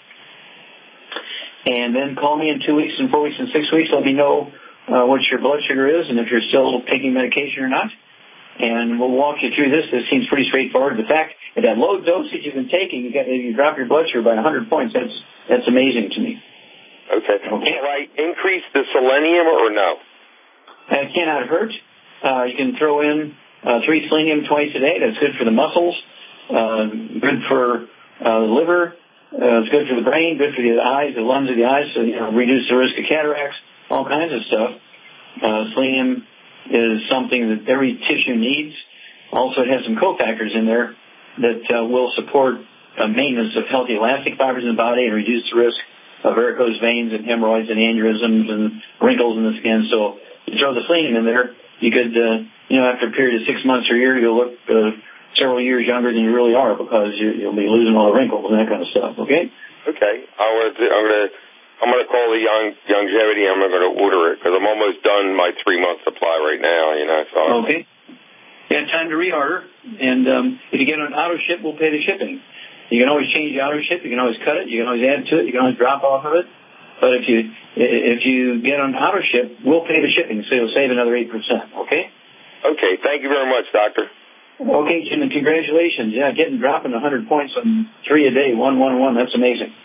And then call me in two weeks and four weeks and six weeks. Let me know uh, what your blood sugar is and if you're still taking medication or not. And we'll walk you through this. This seems pretty straightforward. The fact that that low dosage you've been taking, you, got, you drop your blood sugar by one hundred points. That's that's amazing to me. Okay. okay. Will I increase the selenium or no? It cannot hurt. Uh, you can throw in uh, three selenium twice a day. That's good for the muscles, uh, good for uh, the liver. Uh, it's good for the brain, good for the eyes, the lungs of the eyes, so you know, reduce the risk of cataracts, all kinds of stuff. Uh, selenium is something that every tissue needs. Also, it has some cofactors in there that uh, will support uh, maintenance of healthy elastic fibers in the body and reduce the risk of varicose veins and hemorrhoids and aneurysms and wrinkles in the skin. So you throw the selenium in there, you could, uh, you know, after a period of six months or a year, you'll look uh, several years younger than you really are because you, you'll be losing all the wrinkles and that kind of stuff, okay? Okay. I'm going to... I'm going to I'm going to call the young, longevity. I'm going to order it because I'm almost done my three-month supply right now, you know. So okay. Yeah, time to reorder. And um, if you get an auto ship, we'll pay the shipping. You can always change the auto ship. You can always cut it. You can always add to it. You can always drop off of it. But if you if you get on auto ship, we'll pay the shipping, so you'll save another eight percent, okay? Okay. Thank you very much, Doctor. Okay, Jim, and congratulations. Yeah, getting dropping one hundred points on three a day, one, one, one. That's amazing.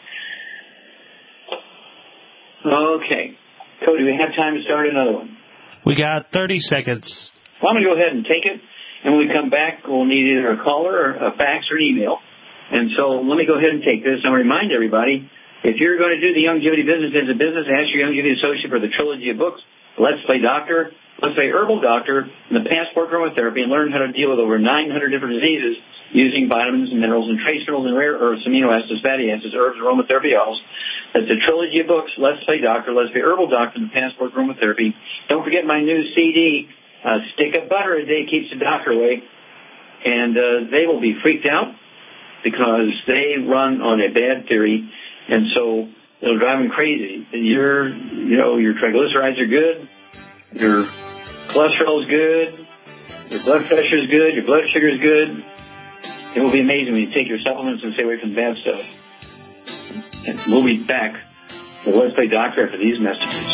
Okay. Cody, we have time to start another one. We got thirty seconds. Well, I'm going to go ahead and take it, and when we come back, we'll need either a caller or a fax or an email. And so let me go ahead and take this. I'll remind everybody, if you're going to do the Longevity business as a business, ask your Longevity associate for the trilogy of books, Let's Play Doctor, Let's Play Herbal Doctor, and the Passport Aromatherapy, and learn how to deal with over nine hundred different diseases using vitamins and minerals and trace minerals and rare earths, amino acids, fatty acids, herbs, aromatherapy oils. That's a trilogy of books, Let's Play Doctor, Let's Play Herbal Doctor, and the Passport Aromatherapy. Don't forget my new C D, uh, Stick of Butter a Day Keeps the Doctor Away. And uh, they will be freaked out because they run on a bad theory, and so it'll drive them crazy. Your, you know, your triglycerides are good, your cholesterol is good, your blood pressure is good, your blood sugar is good. It will be amazing when you take your supplements and stay away from the bad stuff. And we'll be back with Let's Play Doctor after these messages.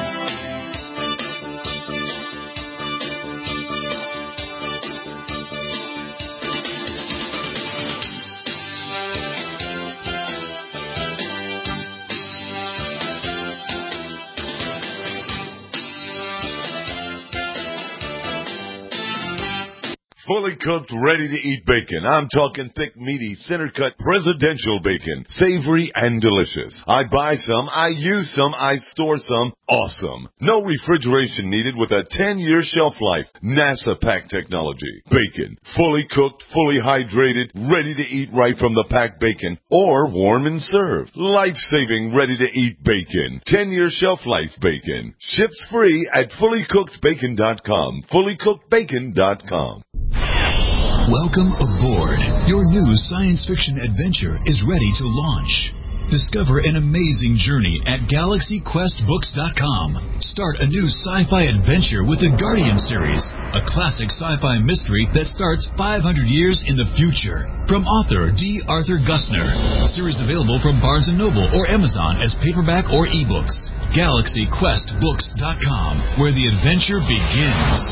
Fully cooked, ready-to-eat bacon. I'm talking thick, meaty, center-cut, presidential bacon. Savory and delicious. I buy some, I use some, I store some. Awesome. No refrigeration needed with a ten-year shelf life. NASA pack technology. Bacon. Fully cooked, fully hydrated, ready to eat right from the packed bacon. Or warm and served. Life-saving, ready-to-eat bacon. ten-year shelf life bacon. Ships free at fully cooked bacon dot com. fully cooked bacon dot com. Welcome aboard. Your new science fiction adventure is ready to launch. Discover an amazing journey at Galaxy Quest Books dot com. Start a new sci-fi adventure with the Guardian series, a classic sci-fi mystery that starts five hundred years in the future. From author D. Arthur Gussner. Series available from Barnes and Noble or Amazon as paperback or ebooks. Galaxy Quest Books dot com, where the adventure begins.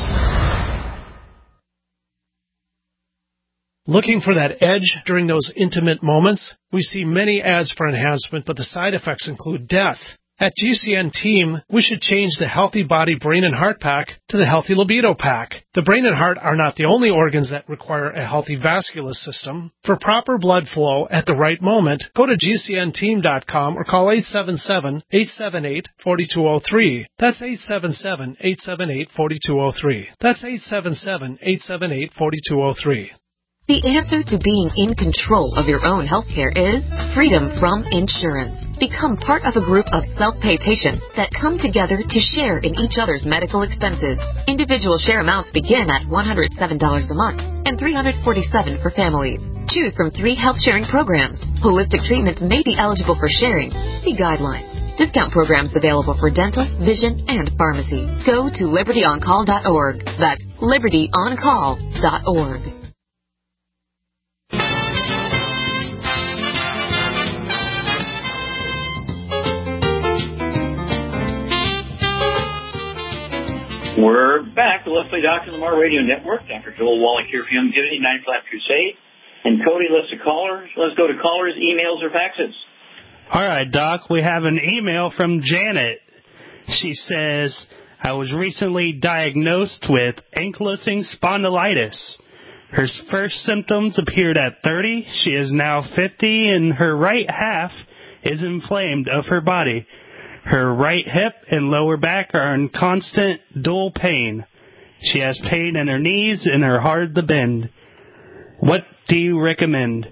Looking for that edge during those intimate moments? We see many ads for enhancement, but the side effects include death. At G C N Team, we should change the Healthy Body Brain and Heart Pack to the Healthy Libido Pack. The brain and heart are not the only organs that require a healthy vascular system. For proper blood flow at the right moment, go to G C N team dot com or call eight seven seven, eight seven eight, four two zero three. That's eight seven seven, eight seven eight, four two zero three. That's eight seven seven, eight seven eight, four two zero three. The answer to being in control of your own healthcare is freedom from insurance. Become part of a group of self-pay patients that come together to share in each other's medical expenses. Individual share amounts begin at one hundred seven dollars a month and three hundred forty-seven dollars for families. Choose from three health-sharing programs. Holistic treatments may be eligible for sharing. See guidelines. Discount programs available for dental, vision, and pharmacy. Go to liberty on call dot org. That's liberty on call dot org. We're back to Let's Play Doctor Lamar Radio Network. Doctor Joel Wallach here for Youngevity, Nine Flat Crusade. And Cody lists a caller. Let's go to callers, emails, or faxes. All right, Doc. We have an email from Janet. She says, I was recently diagnosed with ankylosing spondylitis. Her first symptoms appeared at thirty. She is now fifty, and her right half is inflamed of her body. Her right hip and lower back are in constant dual pain. She has pain in her knees and are hard to bend. What do you recommend?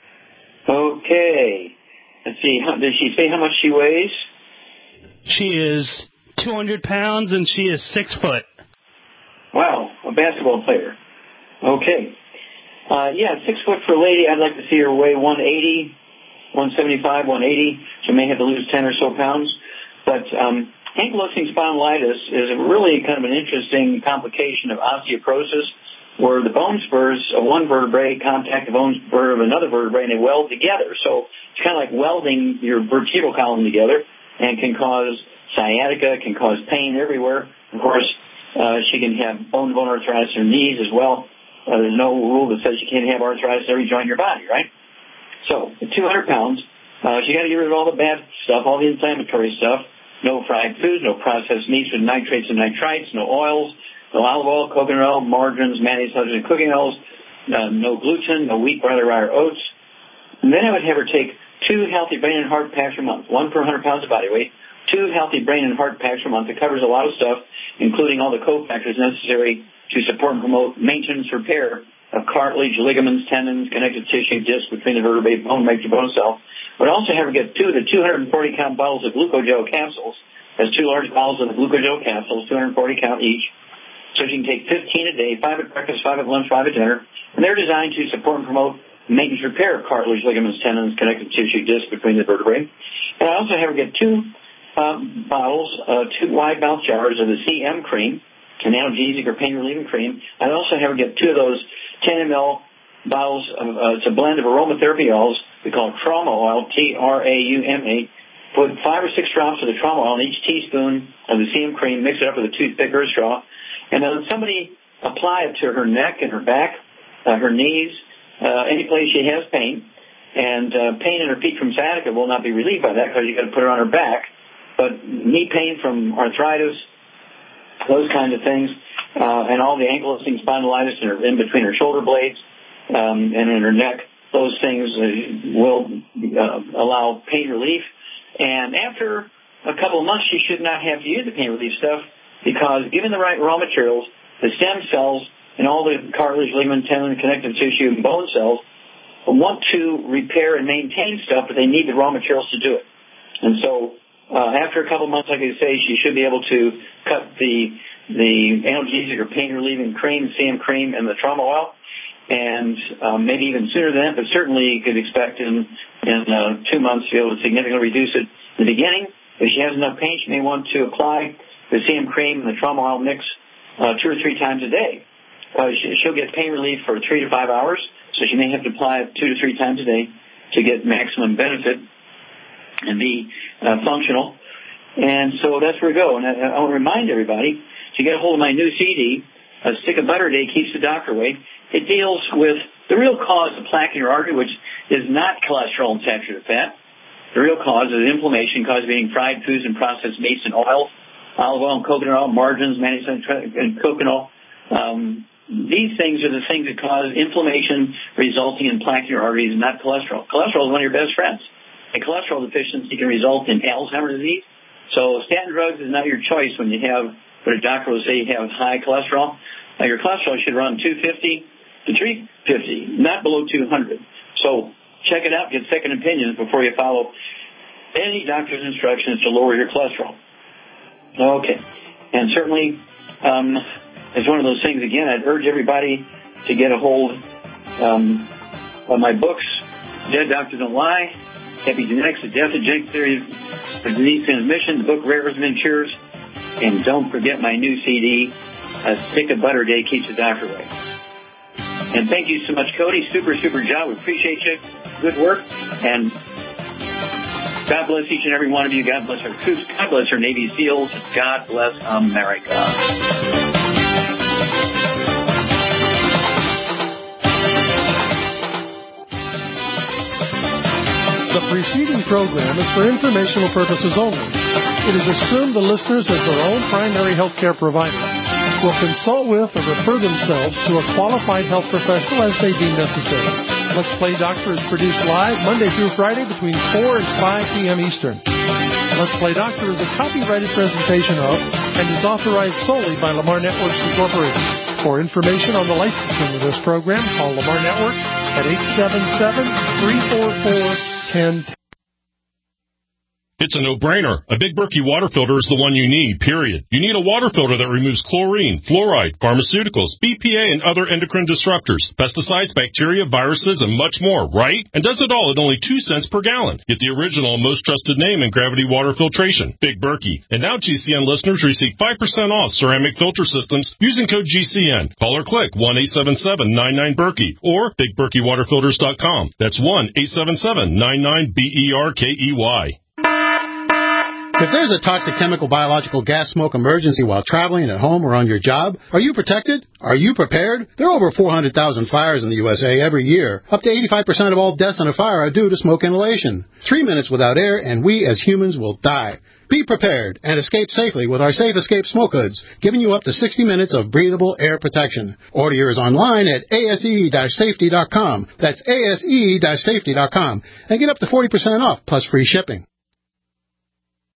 Okay. Let's see. How, did she say how much she weighs? She is two hundred pounds and she is six foot. Wow, a basketball player. Okay. Uh, yeah, six foot for a lady. I'd like to see her weigh one eighty, one seventy-five, one eighty. She may have to lose ten or so pounds. But um, ankylosing spondylitis is a really kind of an interesting complication of osteoporosis, where the bone spurs of one vertebrae contact the bone spur of another vertebrae, and they weld together. So it's kind of like welding your vertebral column together, and can cause sciatica, can cause pain everywhere. Of course, uh, she can have bone-to-bone arthritis in her knees as well. Uh, there's no rule that says you can't have arthritis in every joint in your body, right? So, at two hundred pounds, uh, she got to get rid of all the bad stuff, all the inflammatory stuff. No fried foods, no processed meats with nitrates and nitrites, no oils, no olive oil, coconut oil, margarines, mayonnaise, and cooking oils, uh, no gluten, no wheat, barley, rye, or oats. And then I would have her take two healthy brain and heart packs per month, one per one hundred pounds of body weight, two healthy brain and heart packs per month. It covers a lot of stuff, including all the cofactors necessary to support and promote maintenance repair of cartilage, ligaments, tendons, connective tissue, discs between the vertebrae, bone, make your bone cell. But also have her get two to two hundred forty count bottles of glucogel capsules. That's two large bottles of the glucogel capsules, two hundred forty count each. So she can take fifteen a day, five at breakfast, five at lunch, five at dinner. And they're designed to support and promote maintenance repair of cartilage, ligaments, tendons, connective tissue, discs between the vertebrae. And I also have her get two um, bottles, uh, two wide mouth jars of the C M cream, an analgesic or pain-relieving cream. I also have her get two of those ten milliliter bottles of, uh, it's a blend of aromatherapy oils. We call it trauma oil, T R A U M A. Put five or six drops of the trauma oil in each teaspoon of the C M cream, mix it up with a toothpick or a straw, and then somebody apply it to her neck and her back, uh, her knees, uh, any place she has pain. And uh, pain in her feet from sciatica will not be relieved by that because you've got to put her on her back. But knee pain from arthritis, those kinds of things, uh, and all the ankylosing spondylitis in, her, in between her shoulder blades um, and in her neck, those things uh, will uh, allow pain relief. And after a couple of months, she should not have to use the pain relief stuff because given the right raw materials, the stem cells and all the cartilage, ligament, tendon, connective tissue, and bone cells want to repair and maintain stuff, but they need the raw materials to do it. And so uh, after a couple of months, like I say, she should be able to cut the the analgesic or pain-relieving cream, C M cream, and the trauma oil, and um, maybe even sooner than that, but certainly you could expect in, in uh, two months to be able to significantly reduce it in the beginning. If she has enough pain, she may want to apply the C M cream and the trauma oil mix uh, two or three times a day. Uh, she, she'll get pain relief for three to five hours. So she may have to apply it two to three times a day to get maximum benefit and be uh, functional. And so that's where we go. And I, I want to remind everybody to get a hold of my new C D, A Stick of Butter a Day Keeps the Doctor Away. It deals with the real cause of plaque in your artery, which is not cholesterol and saturated fat. The real cause is inflammation caused by eating fried foods and processed meats and oil, olive oil and coconut oil, margarines, manufactured and coconut. Um, These things are the things that cause inflammation resulting in plaque in your arteries and not cholesterol. Cholesterol is one of your best friends. And cholesterol deficiency can result in Alzheimer's disease. So statin drugs is not your choice when you have what a doctor will say you have high cholesterol. Now your cholesterol should run two fifty to three fifty, not below two hundred. So check it out, get second opinions before you follow any doctor's instructions to lower your cholesterol. Okay. And certainly, um, it's one of those things, again, I'd urge everybody to get a hold um, of my books, Dead Doctors Don't Lie, Epigenetics, The Death of Genetic Theory of Disease Transmission, the book Rare Earth and Cures, and don't forget my new C D, A Stick of Butter a Day Keeps the Doctor Away. And thank you so much, Cody. Super, super job. We appreciate you. Good work. And God bless each and every one of you. God bless our troops. God bless our Navy SEALs. God bless America. The preceding program is for informational purposes only. It is assumed the listeners, as their own primary health care provider, will consult with or refer themselves to a qualified health professional as they deem necessary. Let's Play Doctor is produced live Monday through Friday between four and five p.m. Eastern. Let's Play Doctor is a copyrighted presentation of and is authorized solely by Lamar Networks Incorporated. For information on the licensing of this program, call Lamar Networks at eight seven seven, three four four, one zero one zero. It's a no-brainer. A Big Berkey water filter is the one you need, period. You need a water filter that removes chlorine, fluoride, pharmaceuticals, B P A, and other endocrine disruptors, pesticides, bacteria, viruses, and much more, right? And does it all at only two cents per gallon. Get the original, most trusted name in gravity water filtration, Big Berkey. And now G C N listeners receive five percent off ceramic filter systems using code G C N. Call or click one eight seven seven, nine nine, Berkey or big berkey water filters dot com. That's one eight seven seven, nine nine, B E R K E Y. If there's a toxic chemical, biological, gas smoke emergency while traveling at home or on your job, are you protected? Are you prepared? There are over four hundred thousand fires in the U S A every year. Up to eighty-five percent of all deaths in a fire are due to smoke inhalation. Three minutes without air and we as humans will die. Be prepared and escape safely with our Safe Escape Smoke Hoods, giving you up to sixty minutes of breathable air protection. Order yours online at A S E safety dot com. That's A S E safety dot com. And get up to forty percent off plus free shipping.